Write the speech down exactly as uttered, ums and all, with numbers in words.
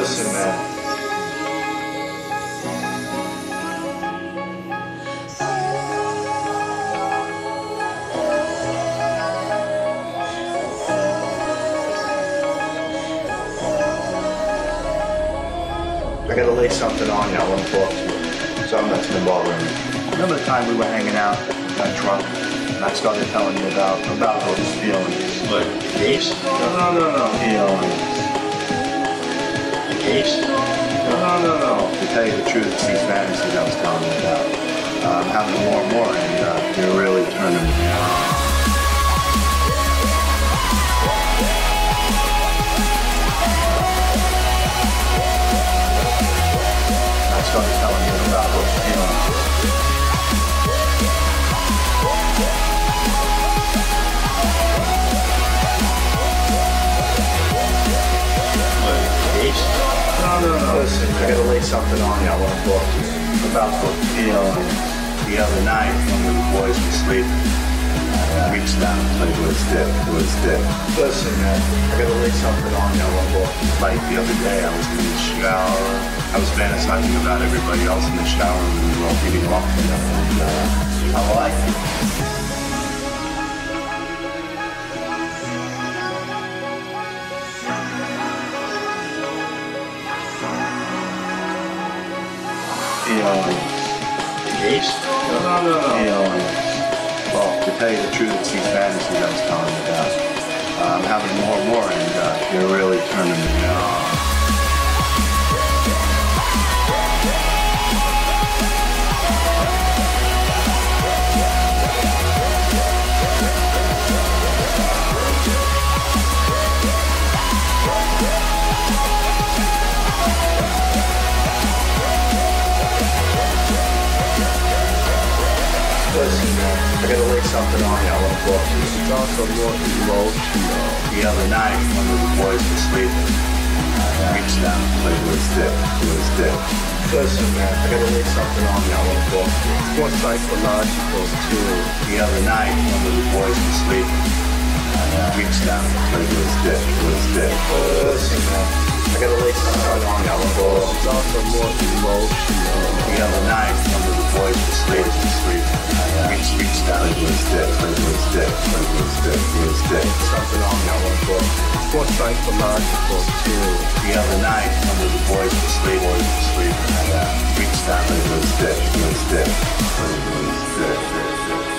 Listen, man. I gotta lay something on you. I want to talk to you. Something that's been bothering me. Remember the time we were hanging out, got drunk, and I started telling you about about those feelings. What? Games? No, no, no, no. Feelings. Games? No, no, no, no. To tell you the truth, it's these fantasies I was telling you about. Uh, I'm having more and more, and uh, they're really turning me on. I started telling you about those feelings. What? Games? No, no, no. Listen, I gotta lay something on you. I want to talk to you about those feelings. The other night, when the boys were sleeping, I reached down and played with his dick, with his dick. Listen, man, I gotta lay something on you. I want to talk to you. Like the other day, I was in the shower. I was fantasizing about everybody else in the shower, and we were all beating off together. And uh, I like it. Feelings. Games? No, no, no, no. Feelings. Well, to tell you the truth, it's these fantasies I was telling you about. Uh, I'm having more and more, and uh, they're really turning me on. Listen, man, I gotta lay something on you. I want to talk to you. It's also more emotional. The other night, when the boys were sleeping, I reached down and played with his dick, with his dick. Listen, man, I gotta lay something on you. I want to talk to you. It's more psychological, too. The other night, when the boys were sleeping, I reached down and played with his dick, with his dick. Listen, man, I gotta lay something on you. I want to talk to you. It's also more emotional. The other night, when the boys were sleeping, sleeping. Reach, reach down into his dick, into his dick, into his dick, into his dick. Something on me, I want to talk. It's more psychological, too. The other night, when the boys were sleeping, boys were sleeping, I uh, reached down into his dick, into his dick, into his dick.